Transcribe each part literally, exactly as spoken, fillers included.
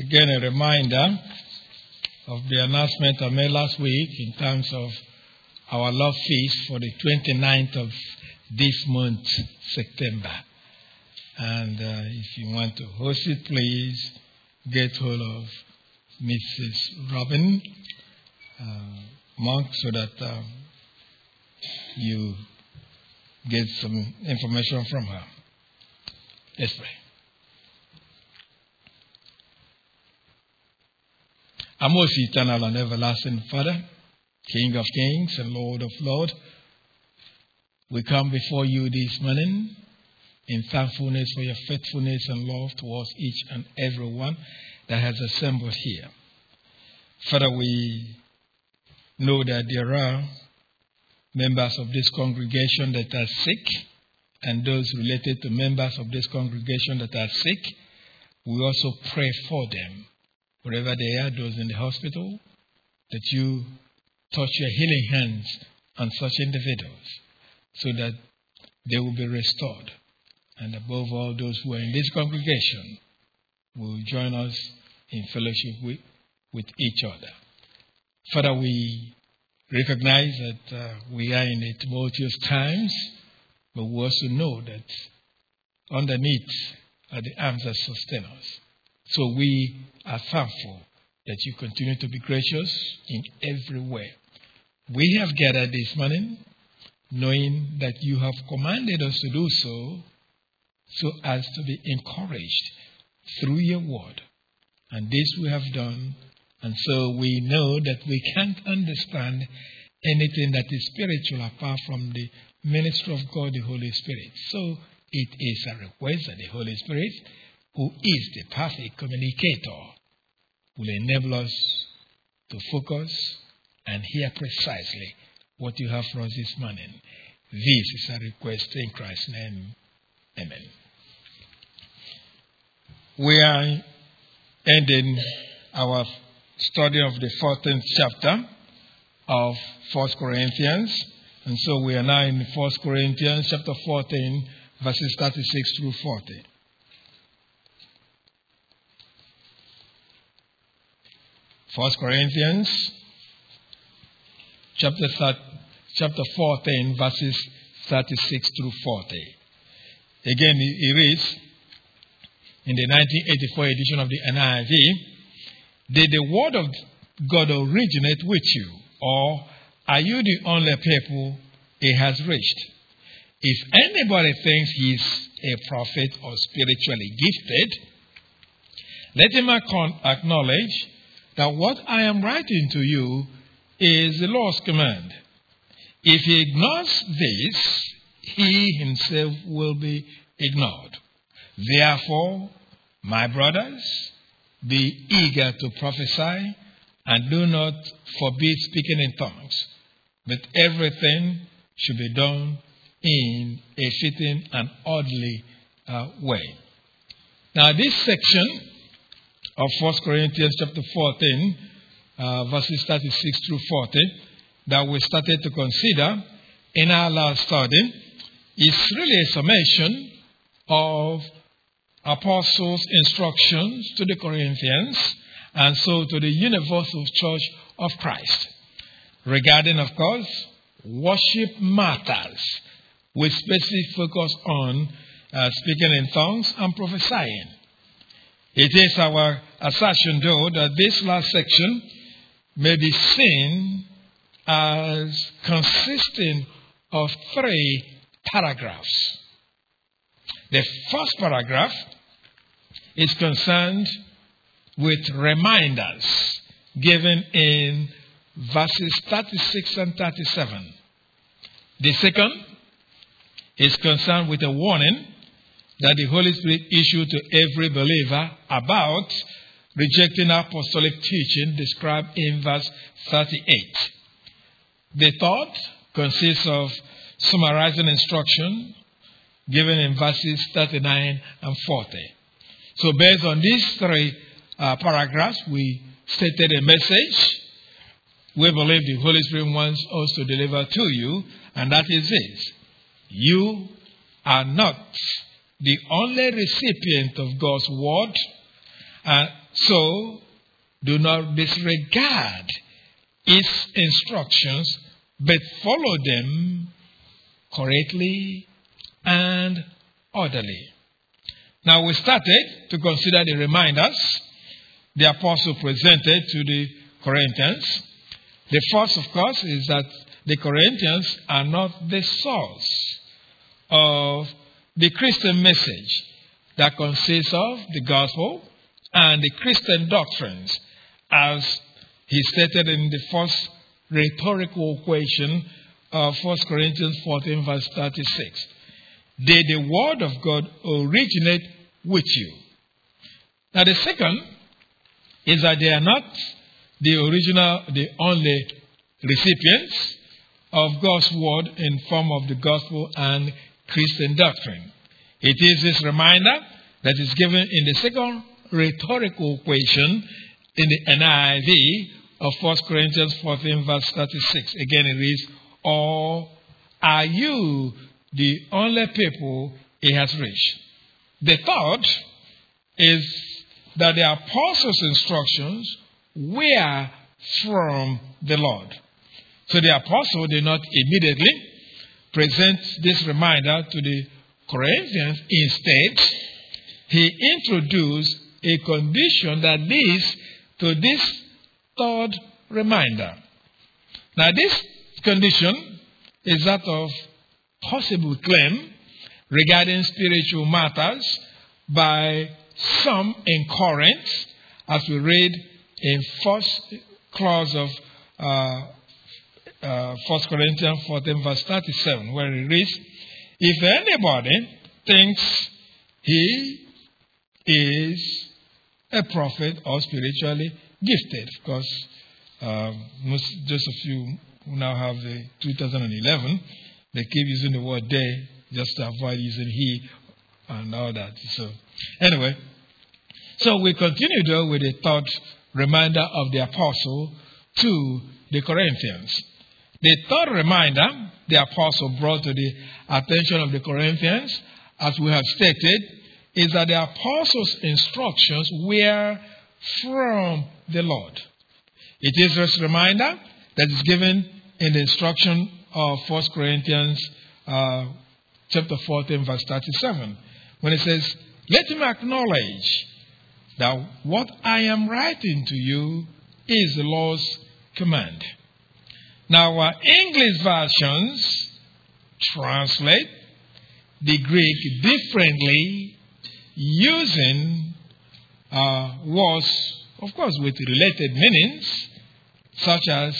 again a reminder of the announcement I made last week in terms of our love feast for the twenty-ninth of this month, September. And uh, if you want to host it, please get hold of Missus Robin uh, Monk so that uh, you get some information from her. Let's pray. Our most eternal and everlasting Father, King of kings and Lord of lords, we come before you this morning in thankfulness for your faithfulness and love towards each and every one that has assembled here. Father, we know that there are members of this congregation that are sick, and those related to members of this congregation that are sick. We also pray for them, wherever they are, those in the hospital, that you touch your healing hands on such individuals so that they will be restored. And above all, those who are in this congregation will join us in fellowship with, with each other. Father, we recognize that uh, we are in a tumultuous times, but we also know that underneath are the arms that sustain us. So we are thankful that you continue to be gracious in every way. We have gathered this morning knowing that you have commanded us to do so, so as to be encouraged through your word. And this we have done, and so we know that we can't understand anything that is spiritual apart from the ministry of God, the Holy Spirit. So it is a request that the Holy Spirit, who is the perfect communicator, will enable us to focus and hear precisely what you have for us this morning. This is a request in Christ's name. Amen. We are ending our study of the fourteenth chapter of First Corinthians. And so we are now in First Corinthians chapter fourteen, verses thirty-six through forty. First Corinthians chapter chapter fourteen, verses thirty-six through forty. Again, he reads in the nineteen eighty-four edition of the N I V, "Did the word of God originate with you, or are you the only people it has reached? If anybody thinks he's a prophet or spiritually gifted, let him acknowledge that what I am writing to you is the Lord's command. If he ignores this, he himself will be ignored. Therefore, my brothers, be eager to prophesy and do not forbid speaking in tongues, but everything should be done in a fitting and orderly uh, way." Now, this section of First Corinthians chapter fourteen, uh, verses thirty-six through forty, that we started to consider in our last study, is really a summation of Apostles' instructions to the Corinthians and so to the universal church of Christ regarding, of course, worship matters with specific focus on uh, speaking in tongues and prophesying. It is our assertion, though, that this last section may be seen as consisting of three paragraphs. The first paragraph is concerned with reminders given in verses thirty-six and thirty-seven. The second is concerned with a warning that the Holy Spirit issued to every believer about rejecting apostolic teaching described in verse thirty-eight. The third consists of summarizing instruction given in verses thirty-nine and forty. So based on these three uh, paragraphs, we stated a message we believe the Holy Spirit wants us to deliver to you, and that is this: you are not the only recipient of God's word, and So, do not disregard its instructions, but follow them correctly and orderly. Now, we started to consider the reminders the apostle presented to the Corinthians. The first, of course, is that the Corinthians are not the source of the Christian message that consists of the gospel and the Christian doctrines, as he stated in the first rhetorical question of First Corinthians fourteen, verse thirty-six. Did the word of God originate with you? Now, the second is that they are not the original, the only recipients of God's word in form of the gospel and Christian doctrine. It is this reminder that is given in the second rhetorical question in the N I V of First Corinthians fourteen, verse thirty-six. Again, it reads, or are you the only people he has reached? The third is that the apostles' instructions were from the Lord. So the apostle did not immediately present this reminder to the Corinthians. Instead, he introduced a condition that leads to this third reminder. Now, this condition is that of possible claim regarding spiritual matters by some in Corinth, as we read in first clause of uh, uh, First Corinthians fourteen, verse thirty-seven, where it reads, if anybody thinks he is a prophet or spiritually gifted, because uh, most, just a few who now have the two thousand eleven, they keep using the word they just to avoid using he and all that. So, anyway, so we continue though with the third reminder of the apostle to the Corinthians. The third reminder the apostle brought to the attention of the Corinthians, as we have stated, is that the apostles' instructions were from the Lord. It is this reminder that is given in the instruction of First Corinthians uh, chapter fourteen, verse thirty-seven, when it says, let him acknowledge that what I am writing to you is the Lord's command. Now, our English versions translate the Greek differently, using uh, words, of course, with related meanings, such as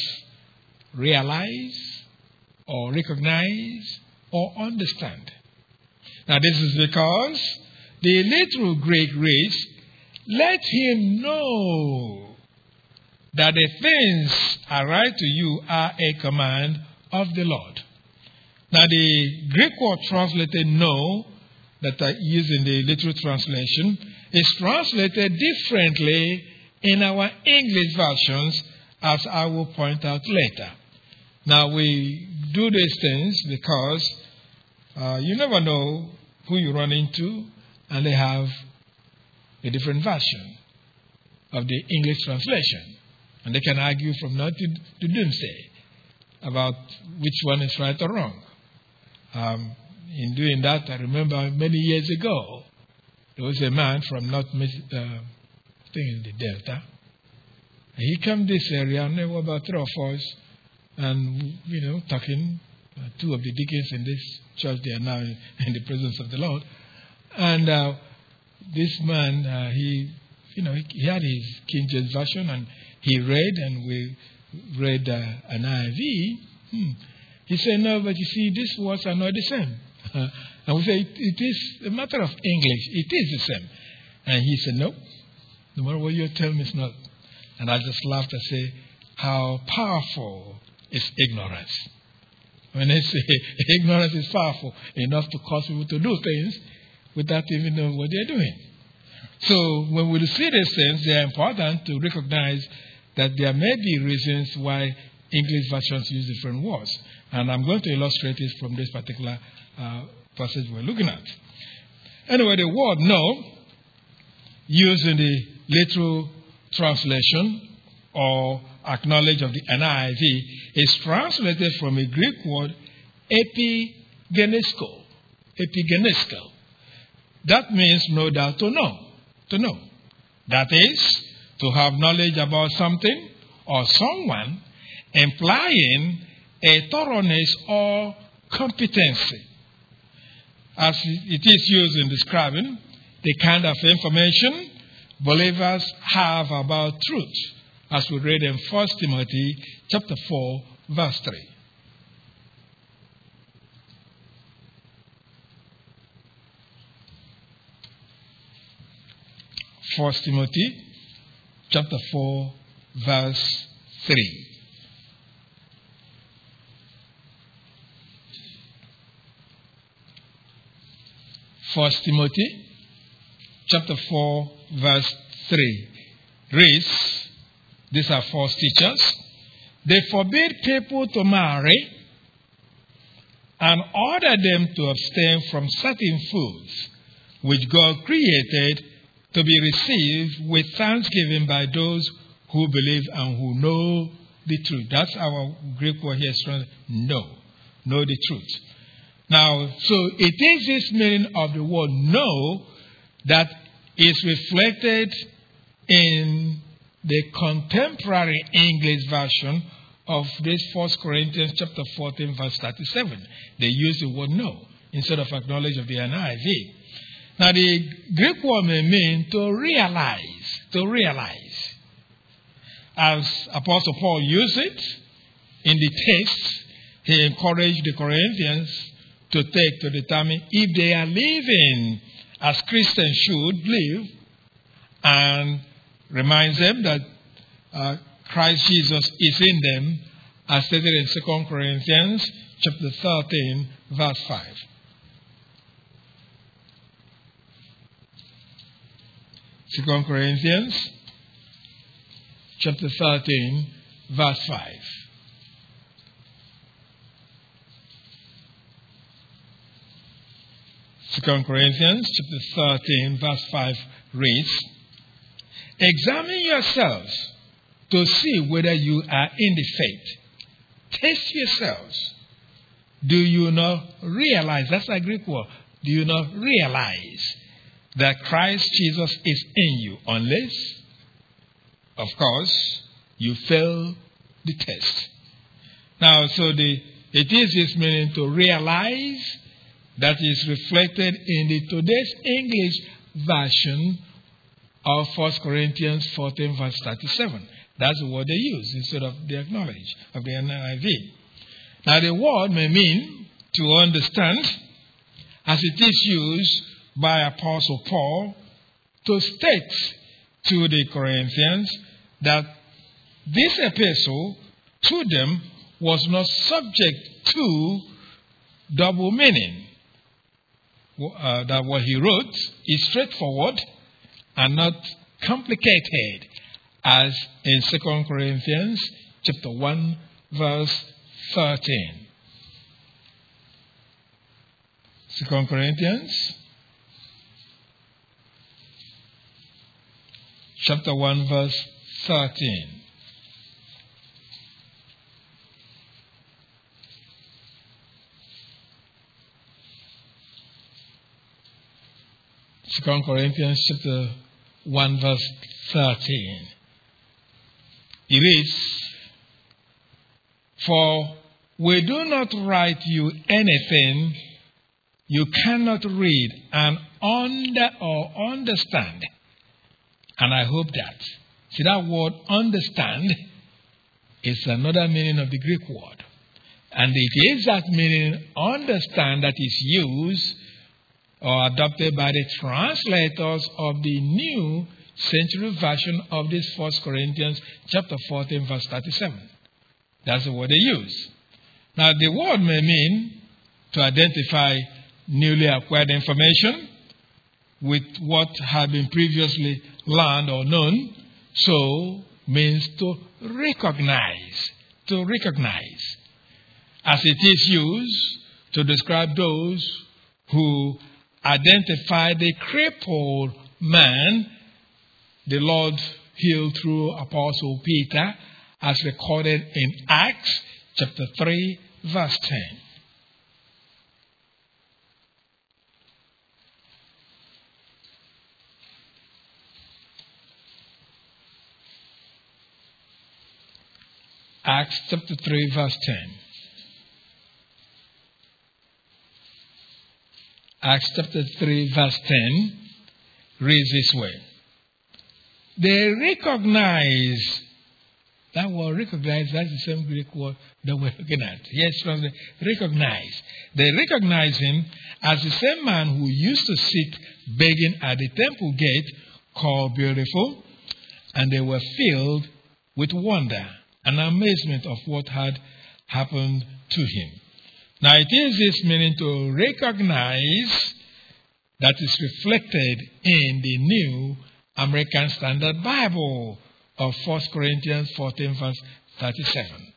realize, or recognize, or understand. Now, this is because the literal Greek reads, let him know that the things I write to you are a command of the Lord. Now, the Greek word translated know, that I use in the literal translation, is translated differently in our English versions, as I will point out later. Now, we do these things because uh, you never know who you run into, and they have a different version of the English translation. And they can argue from now to, to doomsday about which one is right or wrong. Um, in doing that, I remember many years ago, there was a man from North, uh, I think in the Delta. And he came this area, and there were about three of us, and, you know, talking, uh, two of the deacons in this church, they are now in, in the presence of the Lord. And uh, this man, uh, he, you know, he, he had his King James Version, and he read, and we read uh, an I V. Hmm. He said, no, but you see, these words are not the same. Uh, and we say, it, it is a matter of English. It is the same. And he said, no, no matter what you tell me, it's not. And I just laughed and said, how powerful is ignorance. When they say ignorance is powerful enough to cause people to do things without even knowing what they're doing. So when we see these things, they are important to recognize that there may be reasons why English versions use different words. And I'm going to illustrate this from this particular uh, passage we're looking at. Anyway, the word know, used in the literal translation or acknowledge of the N I V is translated from a Greek word epigenesko. Epigenesko. That means no doubt to know. To know. That is, to have knowledge about something or someone, implying a thoroughness or competency, as it is used in describing the kind of information believers have about truth, as we read in First Timothy chapter four, verse three. First Timothy chapter four, verse three. First Timothy chapter four, verse three reads, these are false teachers. They forbid people to marry and order them to abstain from certain foods which God created to be received with thanksgiving by those who believe and who know the truth. That's our Greek word here, know. Know the truth. Now, so it is this meaning of the word know that is reflected in the contemporary English version of this First Corinthians chapter fourteen, verse thirty-seven. They use the word know instead of acknowledge of the N I V. Now, the Greek word may mean to realize, to realize. As Apostle Paul used it in the text, he encouraged the Corinthians to take to determine if they are living as Christians should live, and reminds them that uh, Christ Jesus is in them, as stated in Second Corinthians chapter thirteen, verse five. Second Corinthians chapter thirteen, verse five. Second Corinthians chapter thirteen, verse five reads, examine yourselves to see whether you are in the faith. Test yourselves. Do you not realize, that's a Greek word, do you not realize that Christ Jesus is in you, unless, of course, you fail the test. Now, so the it is this meaning to realize that is reflected in the today's English version of First Corinthians fourteen, verse thirty-seven. That's the word they use instead of the acknowledge of the N I V. Now, the word may mean to understand, as it is used by Apostle Paul to state to the Corinthians that this epistle to them was not subject to double meaning. Uh, that what he wrote is straightforward and not complicated, as in Second Corinthians chapter one, verse thirteen. Second Corinthians chapter one, verse thirteen. Second Corinthians chapter one, verse thirteen. It reads, for we do not write you anything you cannot read and under or understand. And I hope that. See, that word understand is another meaning of the Greek word. And it is that meaning understand that is used or adopted by the translators of the New Century Version of this First Corinthians chapter fourteen, verse thirty-seven. That's the word they use. Now, the word may mean to identify newly acquired information with what had been previously learned or known. So, means to recognize, to recognize. As it is used to describe those who identify the crippled man the Lord healed through Apostle Peter, as recorded in Acts chapter three, verse ten. Acts chapter three, verse ten. Acts chapter three, verse ten reads this way. They recognize, that word recognize, that's the same Greek word that we're looking at. Yes, from the recognize. They recognize him as the same man who used to sit begging at the temple gate called Beautiful, and they were filled with wonder and amazement of what had happened to him. Now it is this meaning to recognize that is reflected in the New American Standard Bible of First Corinthians fourteen, verse thirty-seven.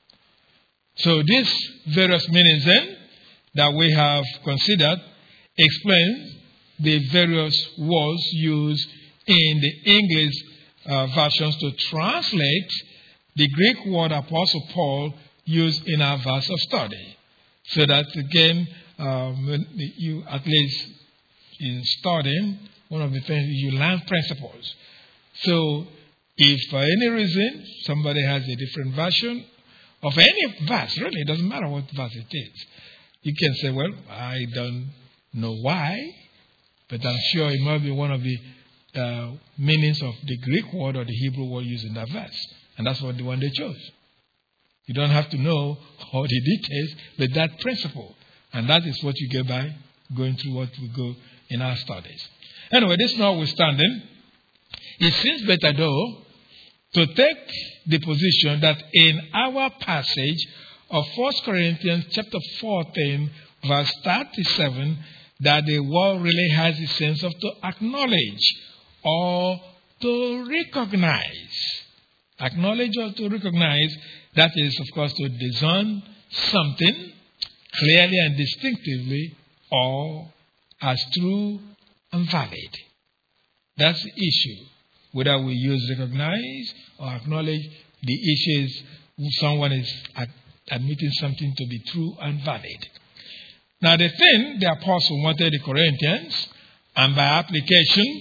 So these various meanings then that we have considered explain the various words used in the English uh, versions to translate the Greek word Apostle Paul used in our verse of study. So that again, um, you at least in studying, one of the things you learn principles. So if for any reason somebody has a different version of any verse, really, it doesn't matter what verse it is, you can say, well, I don't know why, but I'm sure it might be one of the uh, meanings of the Greek word or the Hebrew word used in that verse. And that's what the one they chose. You don't have to know all the details, but that principle. And that is what you get by going through what we go in our studies. Anyway, this notwithstanding, it seems better though to take the position that in our passage of First Corinthians chapter fourteen, verse thirty-seven, that the word really has the sense of to acknowledge or to recognize. Acknowledge or to recognize, that is, of course, to discern something clearly and distinctively or as true and valid. That's the issue. Whether we use recognize or acknowledge, the issue is someone is ad- admitting something to be true and valid. Now, the thing the apostle wanted the Corinthians, and by application,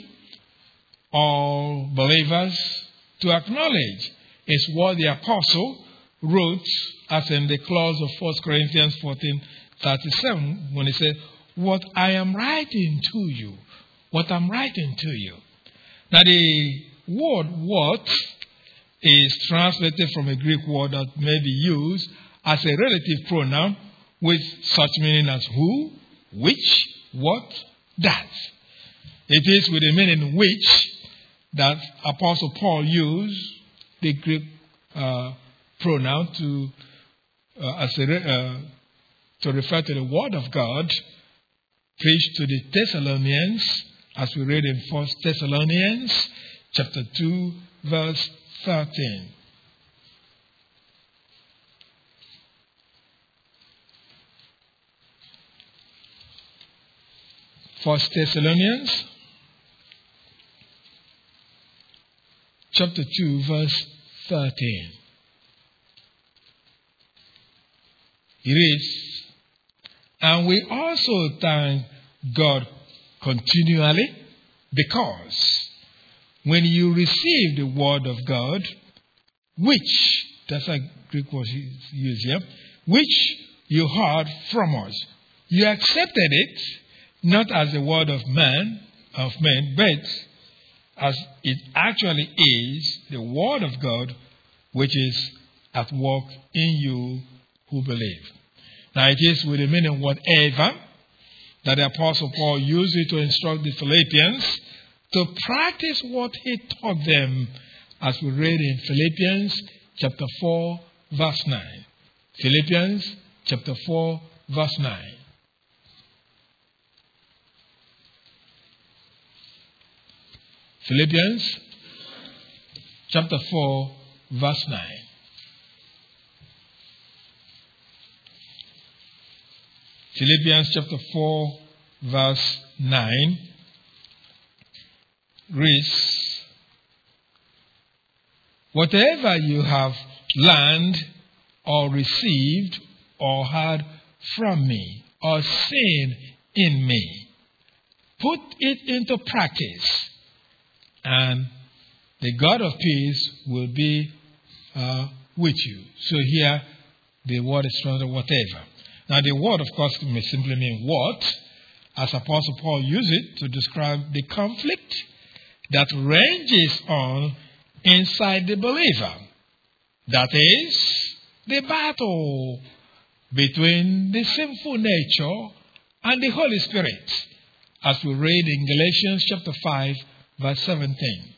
all believers to acknowledge, is what the apostle wrote as in the clause of First Corinthians fourteen thirty-seven, when he said, what I am writing to you, what I'm writing to you. Now the word what is translated from a Greek word that may be used as a relative pronoun with such meaning as who, which, what, that. It is with the meaning which that Apostle Paul used the Greek uh, pronoun to uh, as a, uh, to refer to the Word of God preached to the Thessalonians, as we read in First Thessalonians chapter two, verse thirteen. First Thessalonians chapter two, verse thirteen. It is, and we also thank God continually, because when you receive the word of God, which, that's a Greek word used here, which you heard from us, you accepted it not as the word of man, of men, but as it actually is the word of God, which is at work in you who believe. Now it is with the meaning whatever that the Apostle Paul used it to instruct the Philippians to practice what he taught them, as we read in Philippians chapter four, verse nine. Philippians chapter four, verse nine. Philippians chapter four, verse nine. Philippians chapter four, verse nine reads, whatever you have learned or received or heard from me or seen in me, put it into practice, and the God of peace will be uh, with you. So here, the word is translated whatever. Now, the word, of course, may simply mean what, as Apostle Paul used it to describe the conflict that ranges on inside the believer. That is, the battle between the sinful nature and the Holy Spirit, as we read in Galatians chapter five, verse seventeen.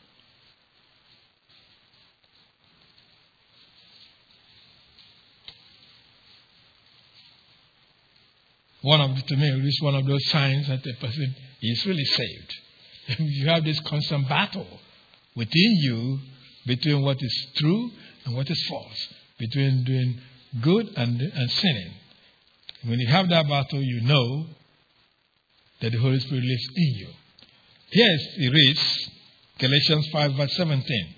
One of the, to me, it is one of those signs that a person is really saved. You have this constant battle within you between what is true and what is false, between doing good and, and sinning. When you have that battle, you know that the Holy Spirit lives in you. Here it reads, Galatians five, verse seventeen.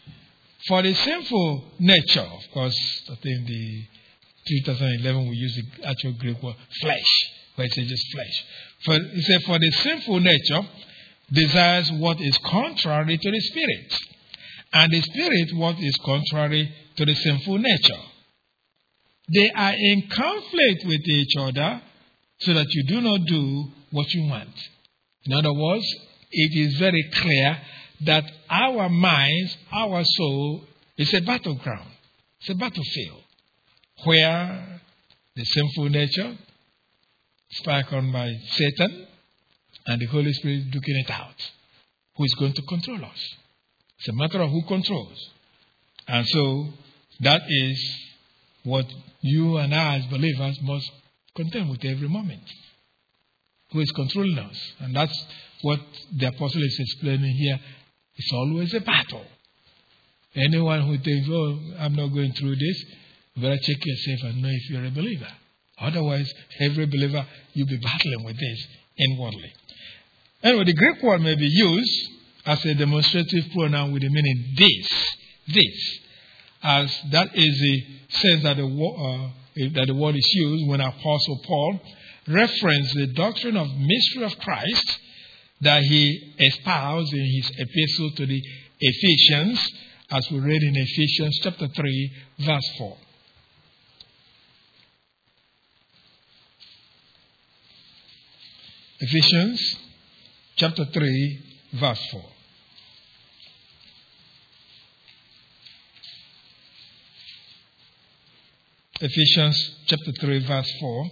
For the sinful nature, of course, I think the twenty eleven we use the actual Greek word flesh, where it says just flesh. For it says, for the sinful nature desires what is contrary to the spirit, and the spirit what is contrary to the sinful nature. They are in conflict with each other, so that you do not do what you want. In other words, it is very clear that our minds, our soul, is a battleground. It's a battlefield where the sinful nature is spoken by Satan and the Holy Spirit is duking it out. Who is going to control us? It's a matter of who controls. And so that is what you and I as believers must contend with every moment. Who is controlling us? And that's what the apostle is explaining here. It's always a battle. Anyone who thinks, oh, I'm not going through this, you better check yourself and know if you're a believer. Otherwise, every believer, you'll be battling with this inwardly. Anyway, the Greek word may be used as a demonstrative pronoun with the meaning this, this, as that is the sense that the, uh, that the word is used when Apostle Paul referenced the doctrine of mystery of Christ that he espoused in his epistle to the Ephesians, as we read in Ephesians chapter three, verse four. Ephesians chapter three, verse four. Ephesians chapter three, verse four.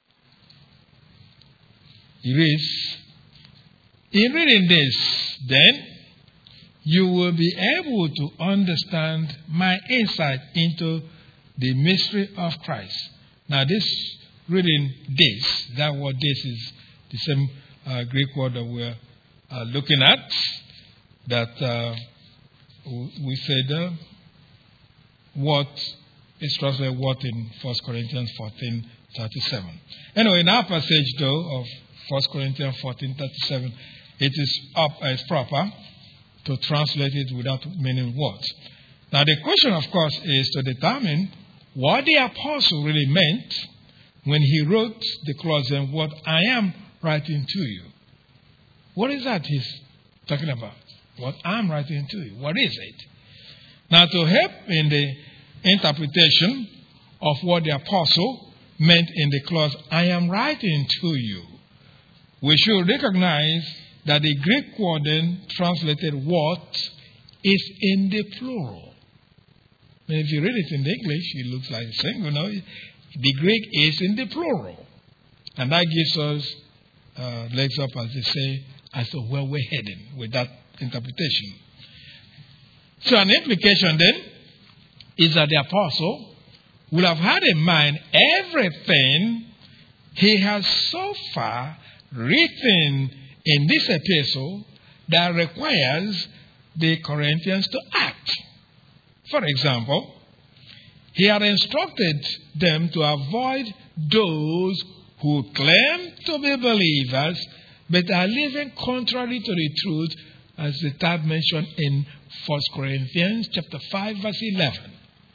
It reads, in reading this, then, you will be able to understand my insight into the mystery of Christ. Now, this reading this, that word this is the same uh, Greek word that we're uh, looking at, that uh, we said uh, what is translated what in First Corinthians fourteen thirty-seven. Anyway, in our passage, though, of First Corinthians fourteen thirty-seven, it is up as proper to translate it without meaning words. Now, the question, of course, is to determine what the apostle really meant when he wrote the clause, and what I am writing to you. What is that he's talking about? What I'm writing to you. What is it? Now, to help in the interpretation of what the apostle meant in the clause, I am writing to you, we should recognize that the Greek word then translated what is in the plural. And if you read it in the English, it looks like a single. No, the Greek is in the plural. And that gives us uh, legs up, as they say, as to where we're heading with that interpretation. So an implication then is that the apostle will have had in mind everything he has so far written in this epistle that requires the Corinthians to act. For example, he had instructed them to avoid those who claim to be believers but are living contrary to the truth as the type mentioned in First Corinthians chapter five, verse eleven.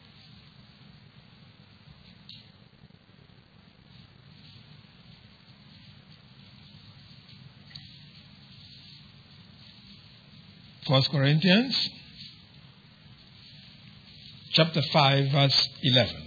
First Corinthians chapter five, verse eleven.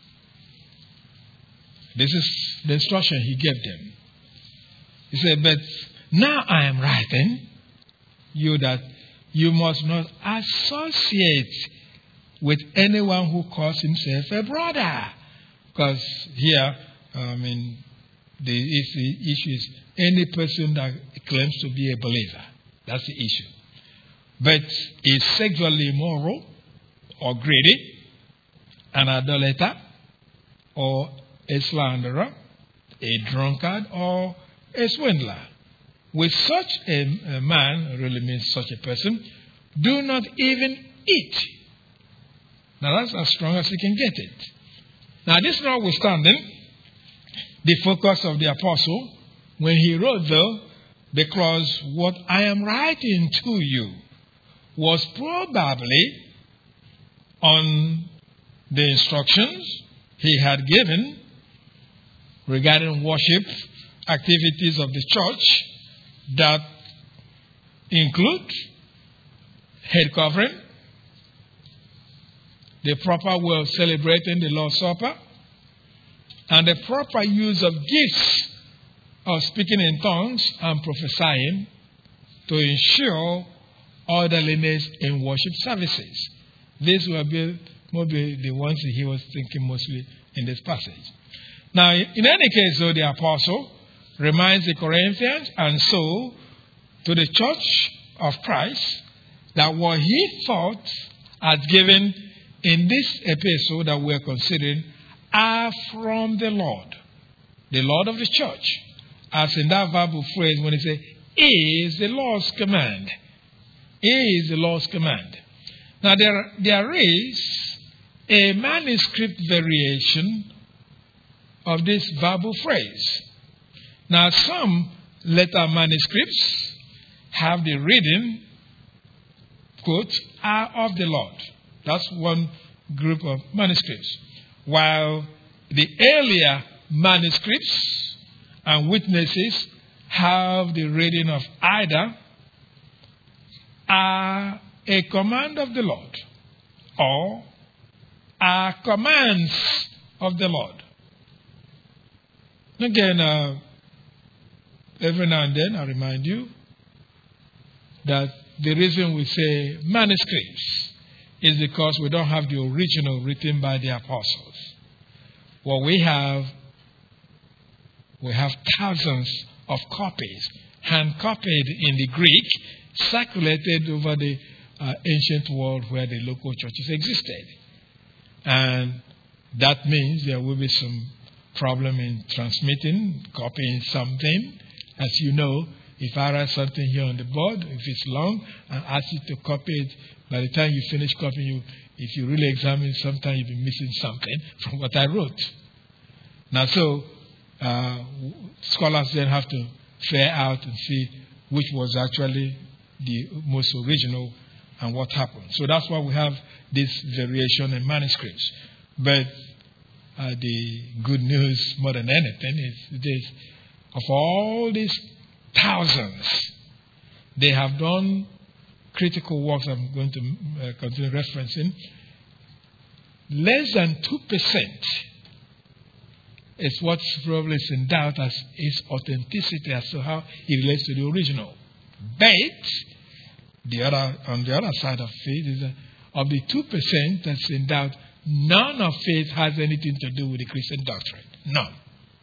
This is the instruction he gave them. He said, but now I am writing you that you must not associate with anyone who calls himself a brother. Because here, I mean, the issue is any person that claims to be a believer. That's the issue. But is sexually immoral or greedy, an idolater or a slanderer, a drunkard or a swindler. With such a, a man, really means such a person, do not even eat. Now that's as strong as you can get it. Now this notwithstanding, the focus of the apostle, when he wrote though, because what I am writing to you was probably on the instructions he had given regarding worship activities of the church that include head covering, the proper way of celebrating the Lord's Supper, and the proper use of gifts of speaking in tongues and prophesying to ensure orderliness in worship services. These will be maybe the ones that he was thinking mostly in this passage. Now, in any case, though, the apostle reminds the Corinthians and so to the church of Christ that what he thought as given in this epistle that we are considering are from the Lord, the Lord of the church. As in that verbal phrase when he says, is the Lord's command. Is the Lord's command. Now there, there is a manuscript variation of this verbal phrase. Now some letter manuscripts have the reading, quote, are of the Lord. That's one group of manuscripts. While the earlier manuscripts and witnesses have the reading of either are a command of the Lord or are commands of the Lord. Again, uh, every now and then I remind you that the reason we say manuscripts is because we don't have the original written by the apostles. What we have, we have thousands of copies, hand copied in the Greek, circulated over the uh, ancient world where the local churches existed. And that means there will be some problem in transmitting, copying something. As you know, if I write something here on the board, if it's long, and ask you to copy it, by the time you finish copying, you, if you really examine it, sometimes you'll be missing something from what I wrote. Now, so uh, scholars then have to fare out and see which was actually the most original and what happened. So that's why we have this variation in manuscripts. But uh, the good news more than anything is this: of all these thousands, they have done critical works I'm going to uh, continue referencing. Less than two percent is what's probably in doubt as its authenticity as to how it relates to the original. But the other, on the other side of faith is that of the two percent that's in doubt, none of faith has anything to do with the Christian doctrine. None.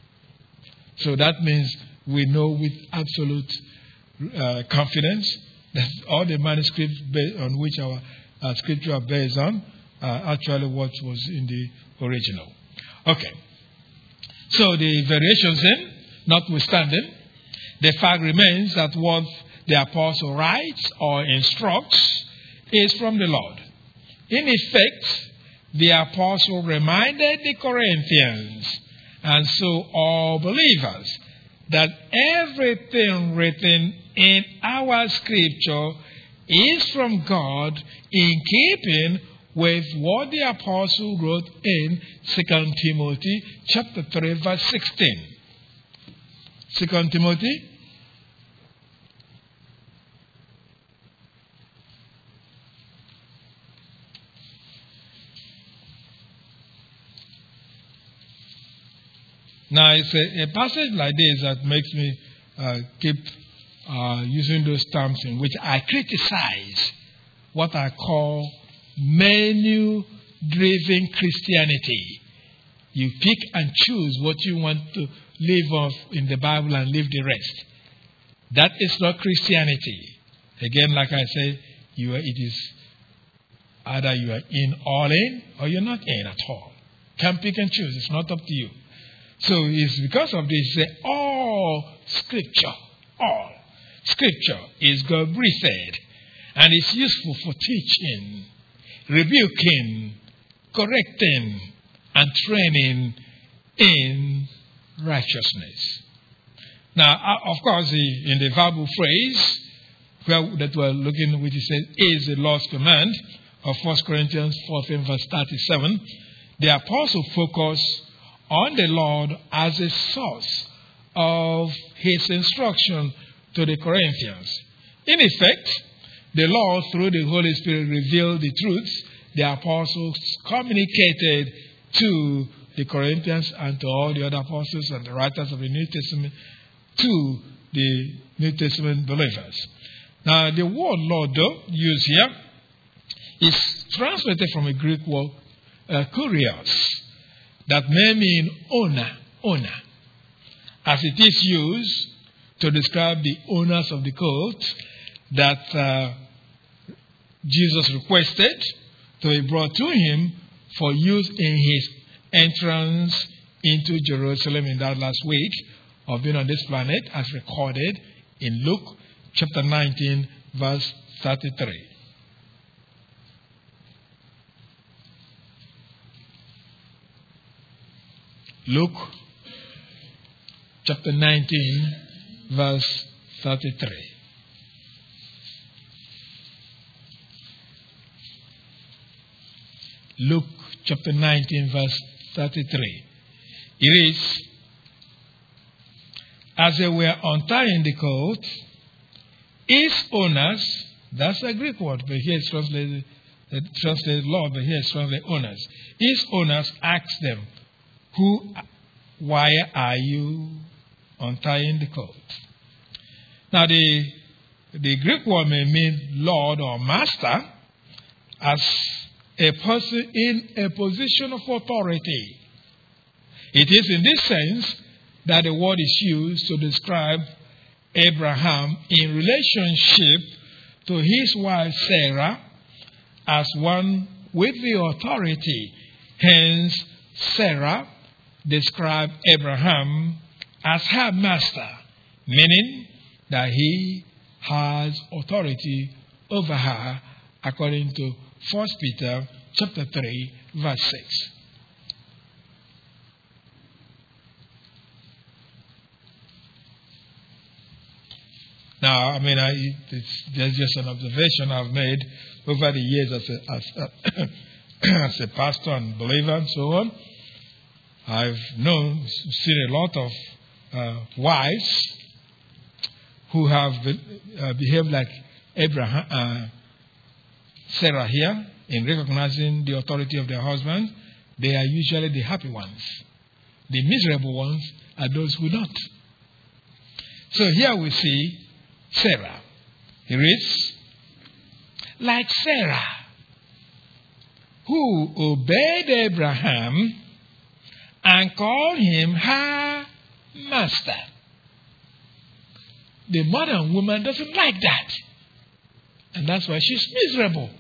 So that means we know with absolute uh, confidence that all the manuscripts on which our uh, scripture are based on are actually what was in the original. Okay. So the variations then, notwithstanding, the fact remains that what the apostle writes or instructs is from the Lord. In effect, the apostle reminded the Corinthians, and so all believers, that everything written in our scripture is from God in keeping with what the apostle wrote in Second Timothy chapter three, verse sixteen. Second Timothy Now, it's a, a passage like this that makes me uh, keep uh, using those terms in which I criticize what I call menu-driven Christianity. You pick and choose what you want to leave off in the Bible and leave the rest. That is not Christianity. Again, like I said, you are, it is either you are in all in or you're not in at all. Can't pick and choose. It's not up to you. So it's because of this, say, all Scripture, all Scripture is God-breathed and is useful for teaching, rebuking, correcting, and training in righteousness. Now, of course, in the verbal phrase where, that we're looking, which it says, is the Lord's command of First Corinthians fourteen, verse thirty-seven, the apostle focused on the Lord as a source of his instruction to the Corinthians. In effect, the Lord, through the Holy Spirit, revealed the truths the apostles communicated to the Corinthians and to all the other apostles and the writers of the New Testament, to the New Testament believers. Now, the word Lord, though, used here, is translated from a Greek word, uh, kurios, that may mean owner, owner, as it is used to describe the owners of the coat that uh, Jesus requested to be brought to him for use in his entrance into Jerusalem in that last week of being on this planet, as recorded in Luke chapter nineteen, verse thirty-three. Luke chapter nineteen, verse thirty-three. Luke chapter nineteen, verse thirty-three. It is, as they were untying the coat, his owners, that's a Greek word, but here it's translated, it translated Lord, but here it's translated owners. His owners asked them, Who, why are you untying the coat? Now, the, the Greek word may mean Lord or Master, as a person in a position of authority. It is in this sense that the word is used to describe Abraham in relationship to his wife Sarah as one with the authority. Hence, Sarah described Abraham as her master, meaning that he has authority over her, according to First Peter chapter three, verse six. Now, I mean, I, it's, there's just an observation I've made over the years as a, as a, as a pastor and believer and so on. I've known, seen a lot of uh, wives who have be, uh, behaved like Abraham, uh, Sarah here, in recognizing the authority of their husband. They are usually the happy ones. The miserable ones are those who don't. So here we see Sarah. Here is like Sarah, who obeyed Abraham and called him her master. The modern woman doesn't like that. And that's why she's miserable.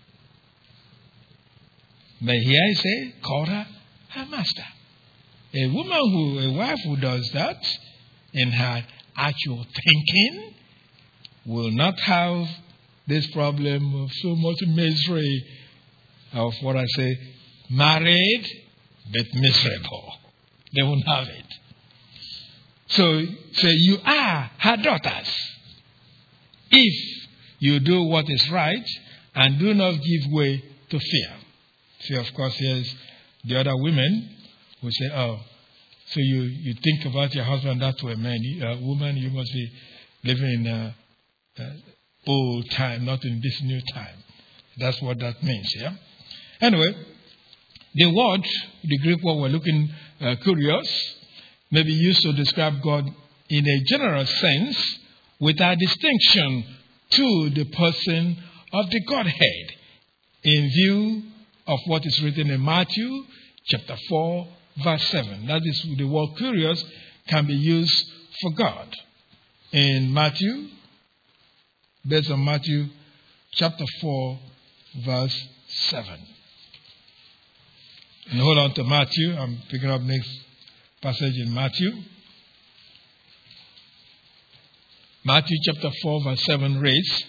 But here I say, called her her master. A woman who, a wife who does that in her actual thinking will not have this problem of so much misery of what I say, married but miserable. They won't have it. So, so you are her daughters if you do what is right and do not give way to fear. Fear, of course, here is the other women who say, oh, so you, you think about your husband that way, man. You, uh, woman, you must be living in uh, uh, old time, not in this new time. That's what that means, yeah? Anyway, the word, the Greek word we're looking uh, curious, may be used to describe God in a general sense without distinction to the person of the Godhead, in view of what is written in Matthew chapter four, verse seven. That is, the word curious can be used for God. In Matthew, based on Matthew chapter four, verse seven. And hold on to Matthew. I'm picking up next passage in Matthew. Matthew chapter four, verse seven reads,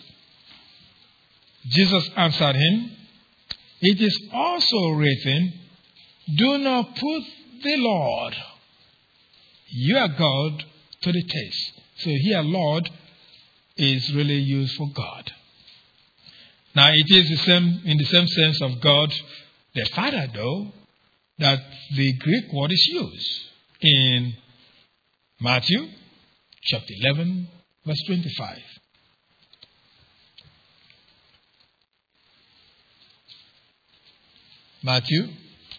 Jesus answered him, it is also written, do not put the Lord, your God, to the test. So here, Lord is really used for God. Now, it is the same in the same sense of God, the Father, though, that the Greek word is used in Matthew chapter eleven, verse twenty-five. Matthew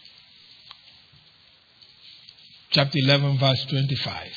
chapter eleven, verse twenty-five.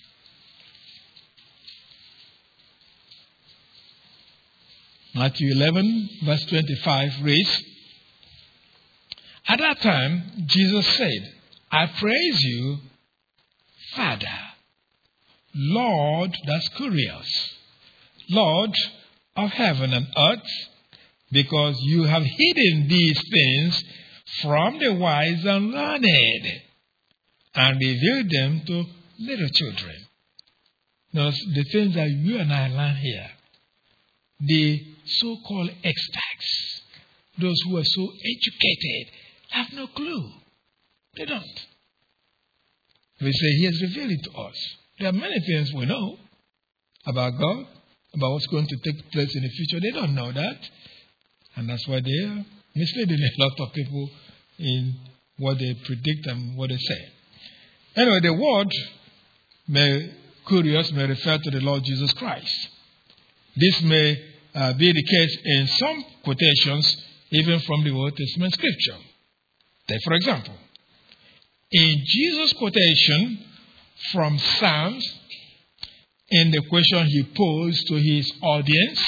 Matthew eleven, verse twenty-five reads, at that time, Jesus said, I praise you, Father, Lord, that's curious, Lord of heaven and earth, because you have hidden these things from the wise and learned, and revealed them to little children. Now, the things that you and I learn here, the so-called experts, those who are so educated, have no clue. They don't. We say he has revealed it to us. There are many things we know about God, about what's going to take place in the future. They don't know that. And that's why they are misleading a lot of people in what they predict and what they say. Anyway, the word may, curious may refer to the Lord Jesus Christ. This may uh, be the case in some quotations, even from the Old Testament scripture. Take, for example, in Jesus' quotation from Psalms, in the question he posed to his audience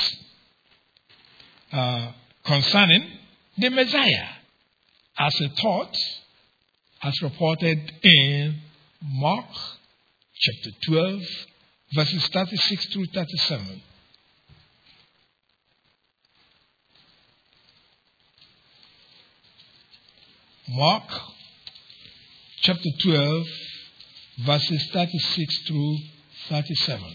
uh, concerning the Messiah, as a thought, as reported in Mark chapter twelve, verses thirty-six through thirty-seven. Mark chapter twelve, verses thirty-six through thirty-seven.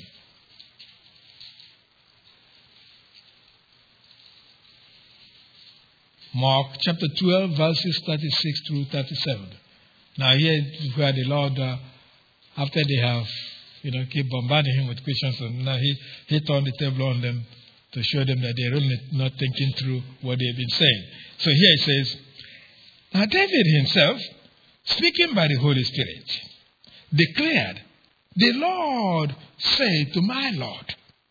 Mark chapter twelve, verses thirty-six through thirty-seven. Now here is where the Lord, uh, after they have, you know, keep bombarding him with questions, and now he, he turned the table on them to show them that they're really not thinking through what they've been saying. So here it says, now David himself, speaking by the Holy Spirit, declared, the Lord said to my Lord,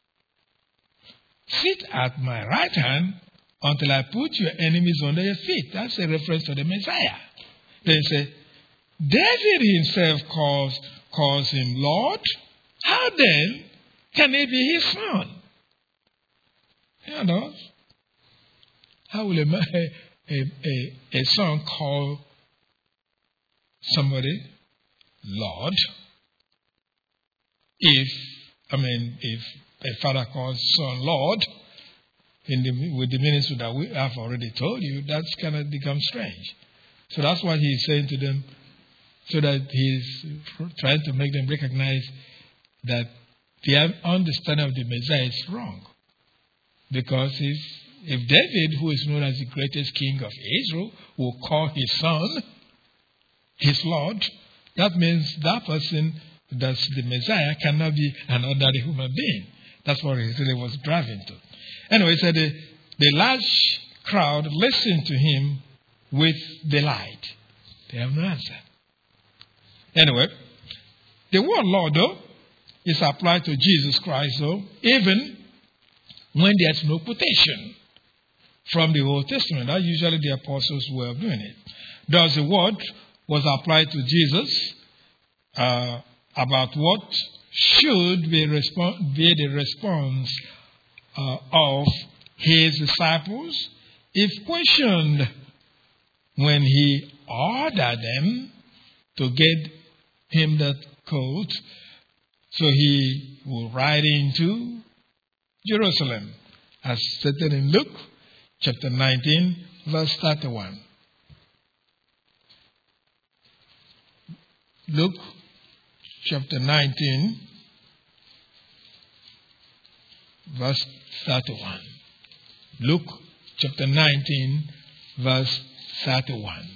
sit at my right hand until I put your enemies under your feet. That's a reference to the Messiah. Then say, David himself calls, calls him Lord. How then can he be his son? You know, how will a, a, a, a son call somebody Lord if, I mean, if a father calls son Lord, in the, with the ministry that we have already told you, that's kind of become strange. So that's what he's saying to them, so that he's trying to make them recognize that the understanding of the Messiah is wrong. Because if, if David, who is known as the greatest king of Israel, will call his son his Lord, that means that person, that's the Messiah, cannot be an ordinary human being. That's what he really was driving to. Anyway, he said the, the large crowd listened to him with delight. They have no answer. Anyway, the word Lord, though, is applied to Jesus Christ, though, even when there's no quotation from the Old Testament. That's usually the apostles' way of doing it. Thus, the word was applied to Jesus uh, about what should be, respo- be the response uh, of his disciples if questioned when he ordered them to get him that coat so he will ride into Jerusalem, as stated in Luke chapter nineteen, verse thirty-one. Luke chapter nineteen, verse thirty-one. Luke chapter nineteen, verse thirty-one.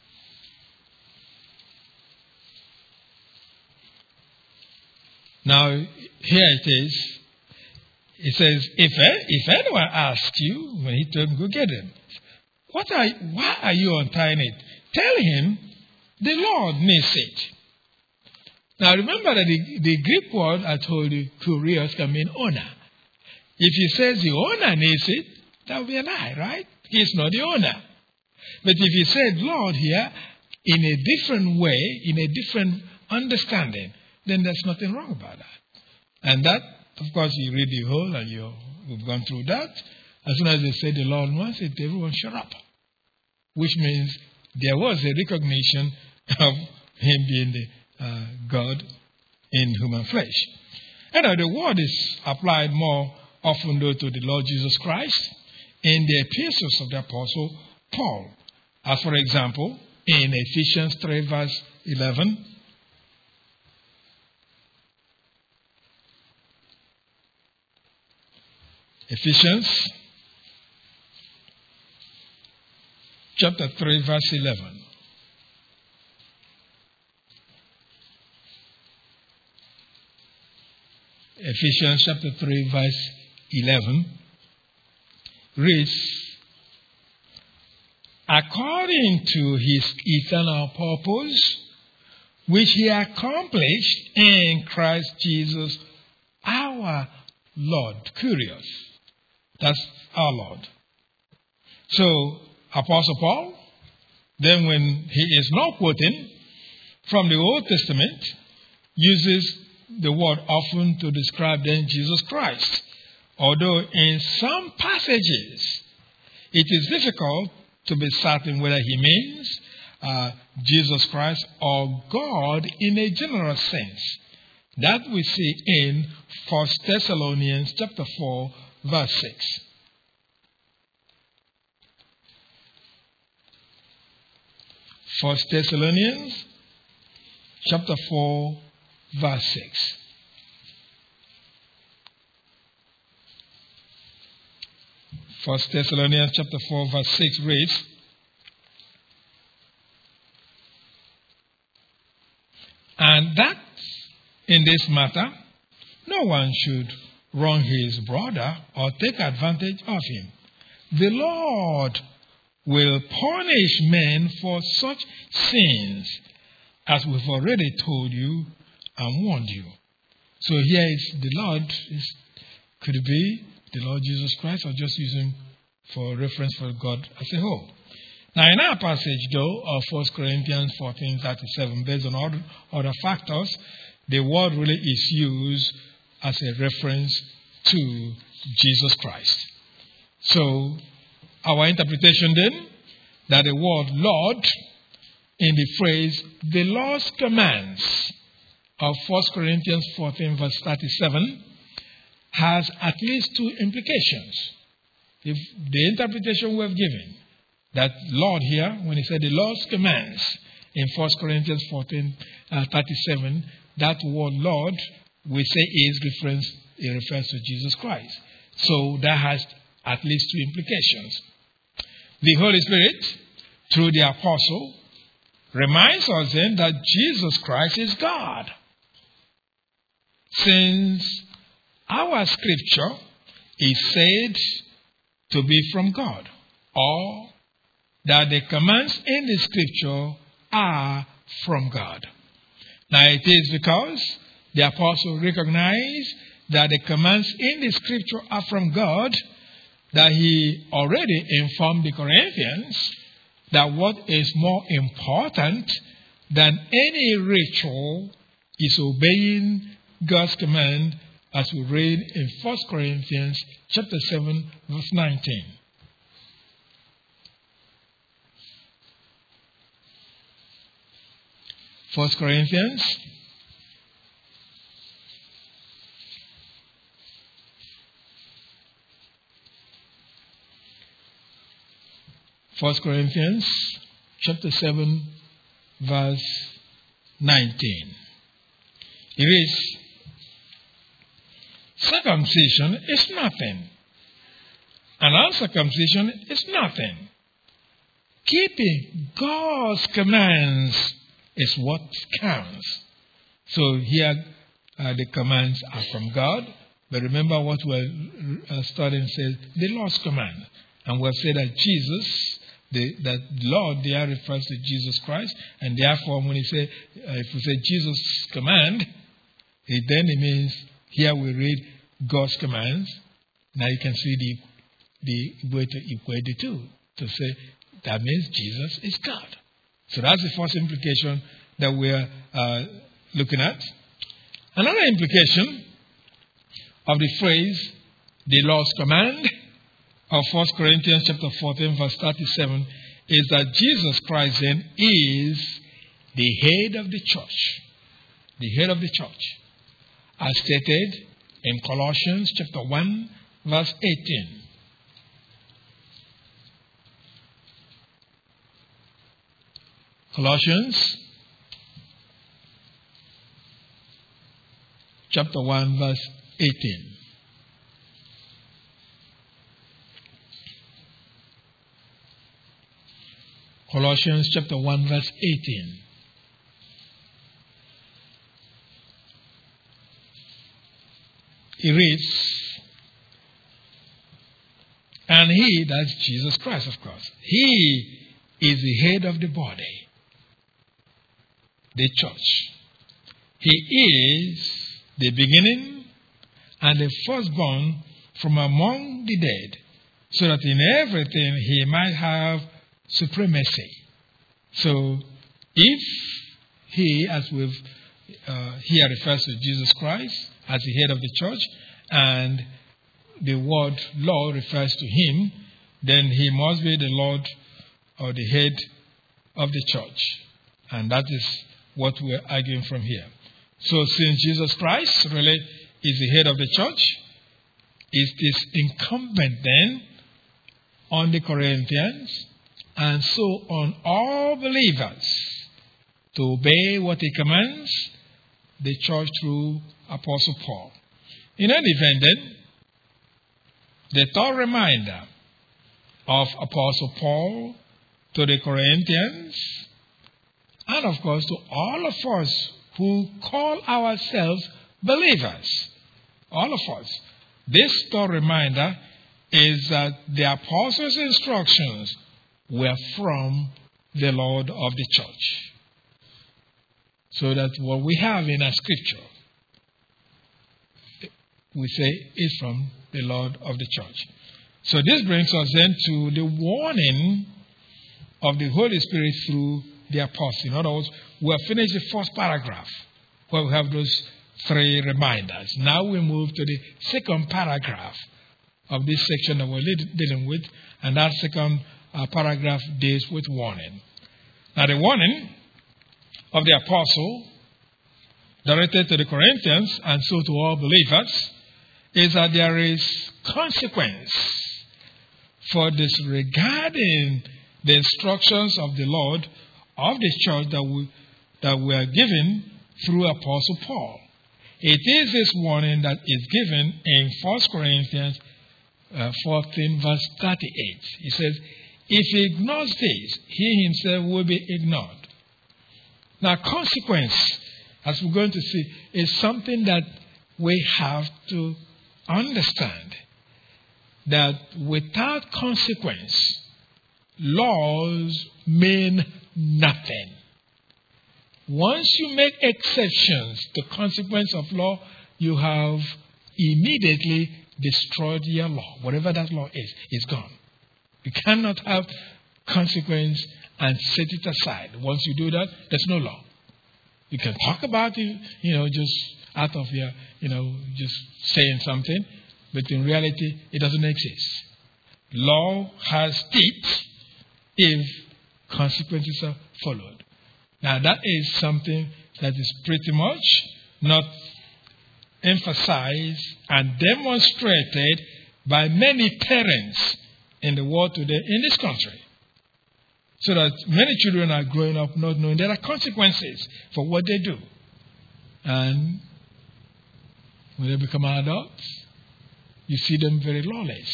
Now, here it is. It says, if, if anyone asks you, when he told him, go get him, what are, why are you untying it? Tell him, the Lord needs it. Now, remember that the, the Greek word I told you, kurios, can mean owner. If he says the owner needs it, that would be a lie, right? He's not the owner. But if he said Lord here, in a different way, in a different understanding, then there's nothing wrong about that. And that, of course, you read the whole and you, you've gone through that. As soon as they say the Lord wants it, everyone shut up. Which means there was a recognition of him being the uh, God in human flesh. Anyway, the word is applied more often, though, to the Lord Jesus Christ in the epistles of the Apostle Paul. As, for example, in Ephesians three, verse eleven, Ephesians chapter three, verse eleven. Ephesians chapter three, verse eleven reads, according to his eternal purpose, which he accomplished in Christ Jesus our Lord. Curious. That's our Lord. So, Apostle Paul, then when he is not quoting from the Old Testament, uses the word often to describe then Jesus Christ. Although in some passages, it is difficult to be certain whether he means uh, Jesus Christ or God in a general sense. That we see in First Thessalonians chapter four, verse six. First Thessalonians chapter four, verse six. First Thessalonians chapter four, verse six reads, and that in this matter, no one should wrong his brother or take advantage of him. The Lord will punish men for such sins, as we've already told you and warned you. So here is the Lord. Is, could it be the Lord Jesus Christ, or just using for reference for God as a whole? Now, in our passage, though, of First Corinthians fourteen thirty-seven, based on other, other factors, the word really is used as a reference to Jesus Christ. So, our interpretation then, that the word Lord in the phrase, the Lord's commands of First Corinthians fourteen, verse thirty-seven, has at least two implications. If the interpretation we have given, that Lord here, when he said the Lord's commands in First Corinthians fourteen, thirty-seven, that word Lord, we say is reference, it refers to Jesus Christ. So that has at least two implications. The Holy Spirit, through the apostle, reminds us then that Jesus Christ is God. Since our scripture is said to be from God, or that the commands in the scripture are from God. Now it is because the apostle recognized that the commands in the scripture are from God that he already informed the Corinthians that what is more important than any ritual is obeying God's command, as we read in First Corinthians chapter seven, verse nineteen. First Corinthians First Corinthians chapter seven, verse nineteen. It is, circumcision is nothing, and uncircumcision is nothing. Keeping God's commands is what counts. So here uh, the commands are from God, but remember what we're uh, studying says, the Lord's command. And we've said that Jesus, the, that Lord there refers to Jesus Christ, and therefore when he say, uh, if we say Jesus' command, it then it means here we read God's commands. Now you can see the the way to equate the two, to say that means Jesus is God. So that's the first implication that we're uh, looking at. Another implication of the phrase the Lord's command of First Corinthians chapter fourteen, verse thirty-seven, is that Jesus Christ then is the head of the church. The head of the church. As stated in Colossians chapter one, verse eighteen. Colossians chapter one, verse eighteen. Colossians chapter one, verse eighteen. It reads, and he, that's Jesus Christ, of course, he is the head of the body, the church. He is the beginning and the firstborn from among the dead, so that in everything he might have supremacy. So, if he, as we've uh, here refers to Jesus Christ as the head of the church, and the word Lord refers to him, then he must be the Lord or the head of the church. And that is what we're arguing from here. So since Jesus Christ really is the head of the church, it is incumbent then on the Corinthians and so on all believers to obey what he commands the church through Apostle Paul. In any event then, the third reminder of Apostle Paul to the Corinthians, and of course to all of us who call ourselves believers, all of us, this third reminder is that the apostles' instructions were from the Lord of the church. So that what we have in our scripture, we say, is from the Lord of the church. So this brings us then to the warning of the Holy Spirit through the apostle. In other words, we have finished the first paragraph where we have those three reminders. Now we move to the second paragraph of this section that we're dealing with, and that second uh, paragraph deals with warning. Now the warning of the apostle directed to the Corinthians and so to all believers is that there is consequence for disregarding the instructions of the Lord of the church that we, that we are given through Apostle Paul. It is this warning that is given in First Corinthians uh, fourteen, verse thirty-eight. He says, if he ignores this, he himself will be ignored. Now, consequence, as we're going to see, is something that we have to understand. that without consequence, laws mean nothing. Once you make exceptions to consequence of law, you have immediately destroyed your law. Whatever that law is, is gone. You cannot have consequence and set it aside. Once you do that, there's no law. You can talk about it, you know, just out of your, you know, just saying something, but in reality, it doesn't exist. Law has teeth if consequences are followed. Now, that is something that is pretty much not emphasized and demonstrated by many parents in the world today in this country. So that many children are growing up not knowing there are consequences for what they do. And when they become adults, you see them very lawless.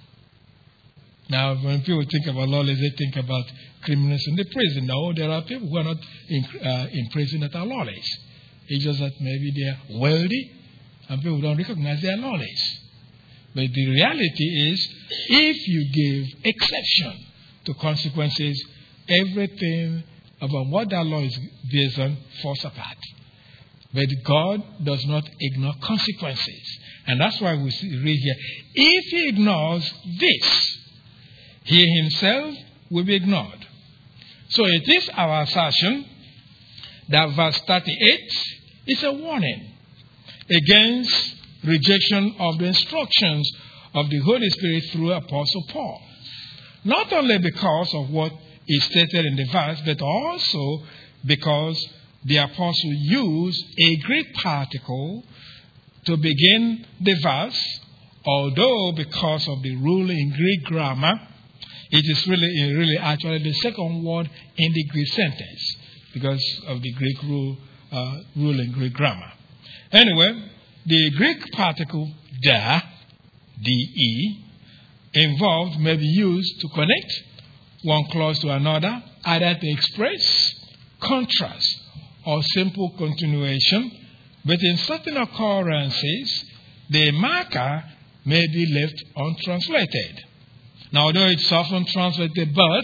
Now, when people think about lawless, they think about criminals in the prison. No, there are people who are not in, uh, in prison that are lawless. It's just that maybe they are wealthy and people don't recognize they are lawless. But the reality is, if you give exception to consequences, everything about what that law is based on falls apart. But God does not ignore consequences. And that's why we read here, if he ignores this, he himself will be ignored. So it is our assertion that verse thirty-eight is a warning against rejection of the instructions of the Holy Spirit through Apostle Paul. Not only because of what is stated in the verse, but also because the apostle used a Greek particle to begin the verse, although because of the rule in Greek grammar, it is really, really actually the second word in the Greek sentence because of the Greek rule, uh, rule in Greek grammar. Anyway, the Greek particle da, de, involved may be used to connect one clause to another, either to express contrast or simple continuation, but in certain occurrences, the marker may be left untranslated. Now, although it's often translated but,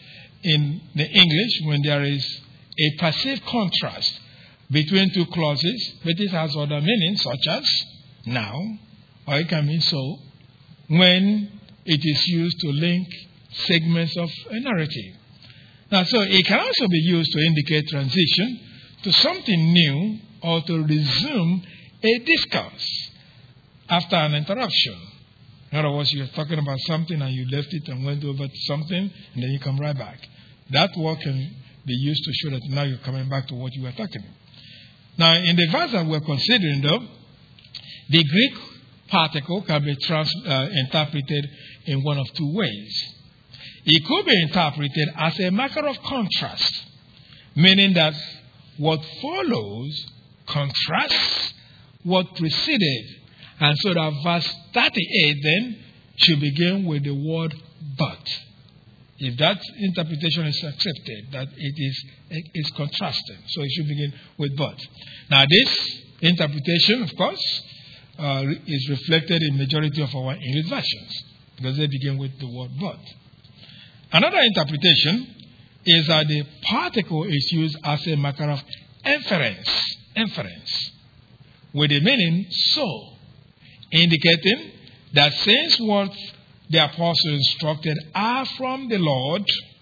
in the English, when there is a perceived contrast between two clauses, but it has other meanings, such as now, or it can mean so, when it is used to link segments of a narrative. Now, so it can also be used to indicate transition to something new or to resume a discourse after an interruption. In other words, you're talking about something and you left it and went over to something and then you come right back. That word can be used to show that now you're coming back to what you were talking about. Now, in the verse that we're considering, though, the Greek particle can be trans, uh, interpreted in one of two ways. It could be interpreted as a marker of contrast, meaning that what follows contrasts what preceded. And so that verse thirty-eight then should begin with the word but. If that interpretation is accepted, that it is, it is contrasting. So it should begin with but. Now this interpretation, of course, uh, is reflected in majority of our English versions because they begin with the word but. Another interpretation is that the particle is used as a marker of inference, inference, with the meaning so, indicating that since what the apostle instructed are from the Lord,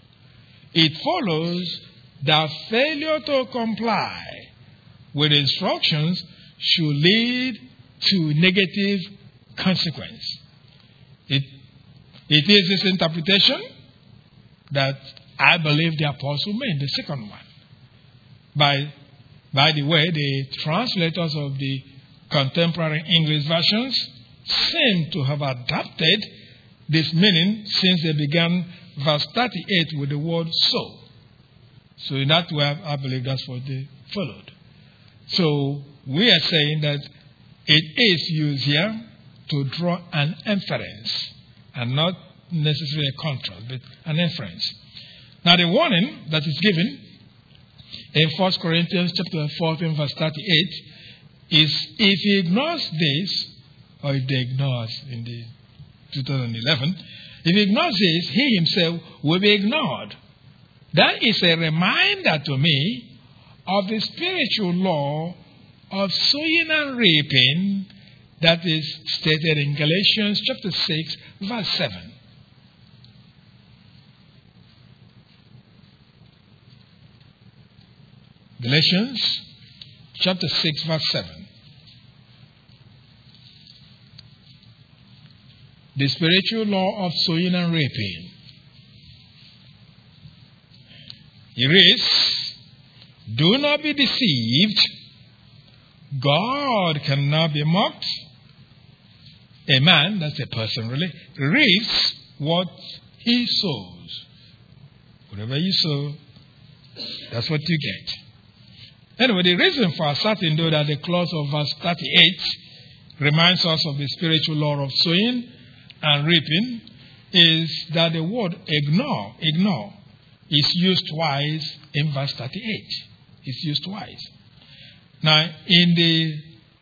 it follows that failure to comply with instructions should lead to negative consequence. It, it is this interpretation that I believe the apostle made, the second one. By, by the way, the translators of the contemporary English versions seem to have adapted this meaning since they began verse thirty-eight with the word so. So in that way, I believe that's what they followed. So we are saying that it is used here to draw an inference and not necessarily a contrast, but an inference. Now the warning that is given in First Corinthians chapter fourteen verse thirty-eight is if he ignores this, or if they ignore us in the twenty eleven. If he ignores this, he himself will be ignored. That is a reminder to me of the spiritual law of sowing and reaping that is stated in Galatians chapter six, verse seven. Galatians chapter six, verse seven. The spiritual law of sowing and reaping. It reads, do not be deceived. God cannot be mocked. A man, that's a person really, reaps what he sows. Whatever you sow, that's what you get. Anyway, the reason for asserting, though, that the clause of verse thirty-eight reminds us of the spiritual law of sowing and reaping is that the word ignore, ignore, is used twice in verse thirty-eight. It's used twice. Now, in the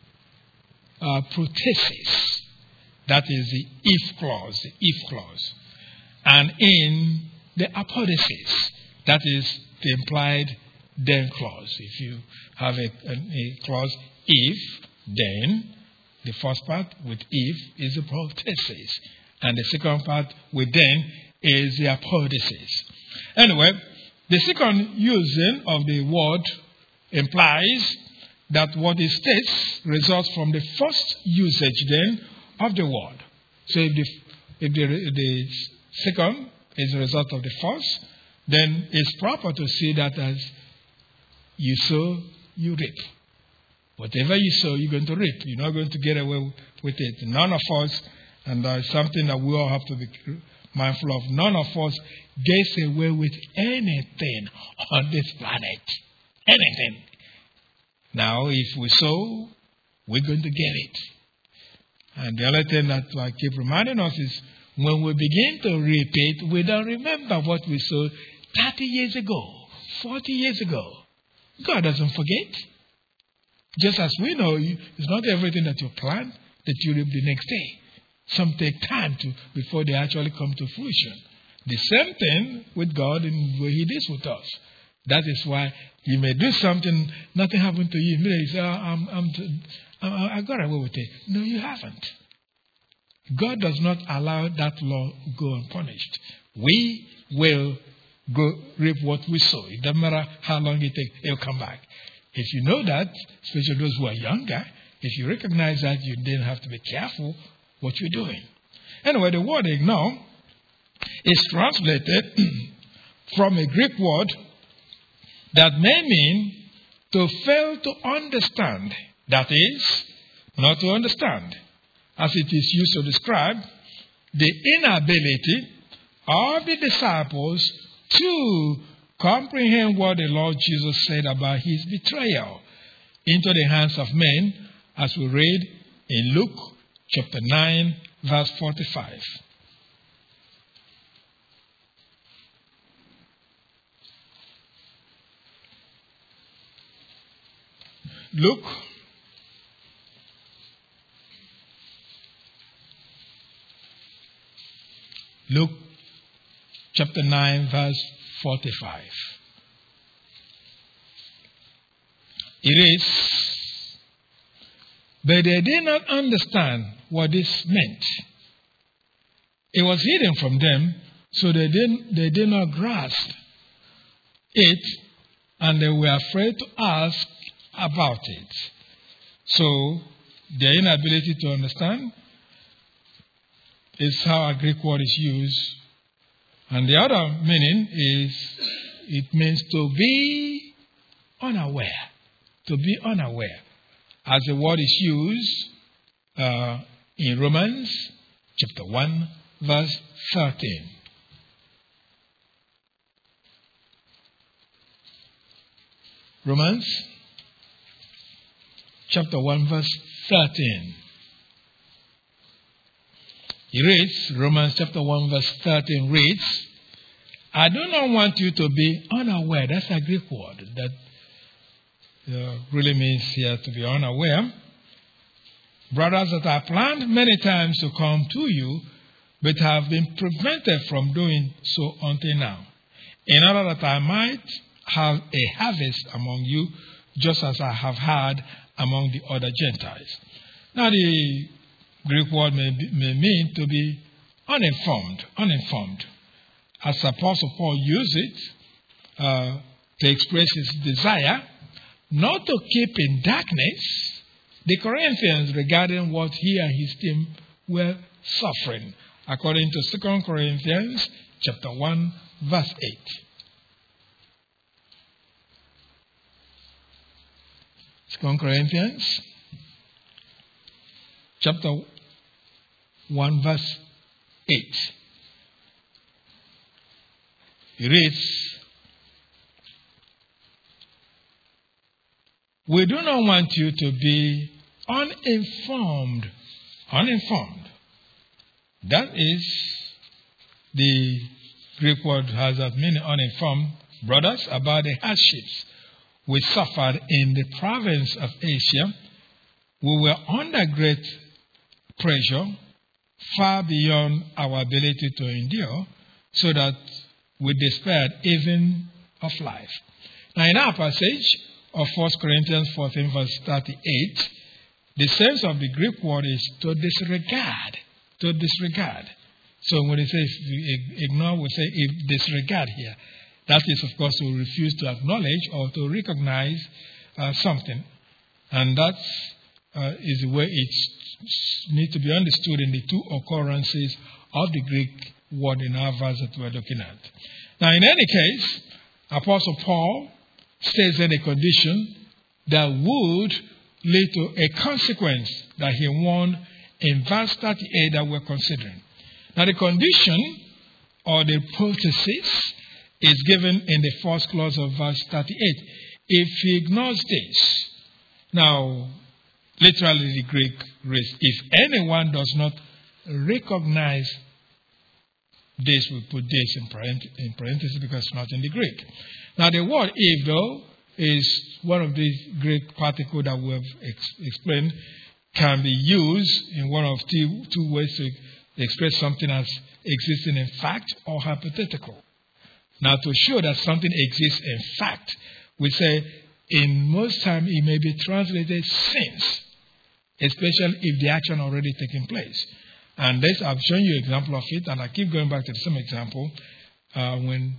uh, prothesis, that is the if clause, the if clause, and in the apodosis, that is the implied then clause. If you have a, a, a clause if, then, the first part with if is the prothesis, and the second part with then is the apodosis. Anyway, the second using of the word implies that what it states results from the first usage then of the word. So if the, if the, the second is a result of the first, then it's proper to see that as you sow, you reap. Whatever you sow, you're going to reap. You're not going to get away with it. None of us, and that's something that we all have to be mindful of, none of us gets away with anything on this planet. Anything. Now, if we sow, we're going to get it. And the other thing that I keep reminding us is when we begin to reap it, we don't remember what we sowed thirty years ago, forty years ago. God doesn't forget. Just as we know, it's not everything that you plant that you reap the next day. Some take time to before they actually come to fruition. The same thing with God and where He deals with us. That is why you may do something, nothing happened to you. You say, oh, I'm, I'm, I'm, I got away with it. No, you haven't. God does not allow that law go unpunished. We will go reap what we sow. It doesn't matter how long it takes, it'll come back. If you know that, especially those who are younger, if you recognize that, you then have to be careful what you're doing. Anyway, the word ignore is translated from a Greek word that may mean to fail to understand. That is, not to understand. As it is used to describe the inability of the disciples to comprehend what the Lord Jesus said about His betrayal into the hands of men, as we read in Luke chapter nine, verse forty-five. Luke Luke chapter nine, verse forty-five. It is, but they did not understand what this meant. It was hidden from them, so they didn't, they did not grasp it, and they were afraid to ask about it. So, their inability to understand is how a Greek word is used. And the other meaning is, it means to be unaware. To be unaware. As the word is used uh, in Romans chapter one, verse thirteen. Romans chapter one, verse thirteen. It reads, Romans chapter one, verse thirteen reads, I do not want you to be unaware. That's a Greek word that uh, really means here to be unaware. Brothers, that I planned many times to come to you, but have been prevented from doing so until now, in order that I might have a harvest among you, just as I have had among the other Gentiles. Now, the Greek word may, be, may mean to be uninformed, uninformed, as Apostle Paul used it uh, to express his desire not to keep in darkness the Corinthians regarding what he and his team were suffering, according to Second Corinthians chapter one, verse eight. Second Corinthians chapter one, verse eight. It reads, "We do not want you to be uninformed." Uninformed. That is the Greek word has that meaning, uninformed, brothers, about the hardships we suffered in the province of Asia. We were under great pressure, far beyond our ability to endure, so that we despaired even of life. Now, in our passage of First Corinthians fourteen, verse thirty-eight, the sense of the Greek word is to disregard. To disregard. So when it says ignore, we say if disregard here. That is, of course, to refuse to acknowledge or to recognize uh, something. And that uh, is the way it needs to be understood in the two occurrences of the Greek word in our verse that we're looking at. Now, in any case, Apostle Paul states in a condition that would lead to a consequence that he warned in verse thirty-eight that we're considering. Now, the condition or the hypothesis is given in the first clause of verse thirty-eight. If he ignores this, now, literally the Greek reads, if anyone does not recognize this, we put this in parentheses because it's not in the Greek. Now, the word if, though, is one of these Greek particles that we have ex- explained, can be used in one of two, two ways to express something as existing in fact or hypothetical. Now, to show that something exists in fact, we say in most times it may be translated since, especially if the action already taken place. And this, I've shown you an example of it, and I keep going back to the same example uh, when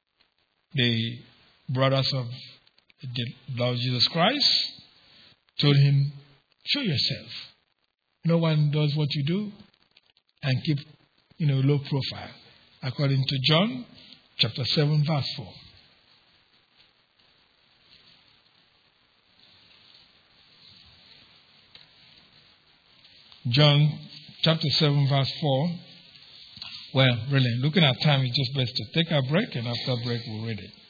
the brothers of the Lord Jesus Christ told him, show yourself. No one does what you do and keep, you know, low profile. According to John chapter seven, verse four. John chapter seven, verse four. Well, really, looking at time, it's just best to take a break, and after break, we'll read it.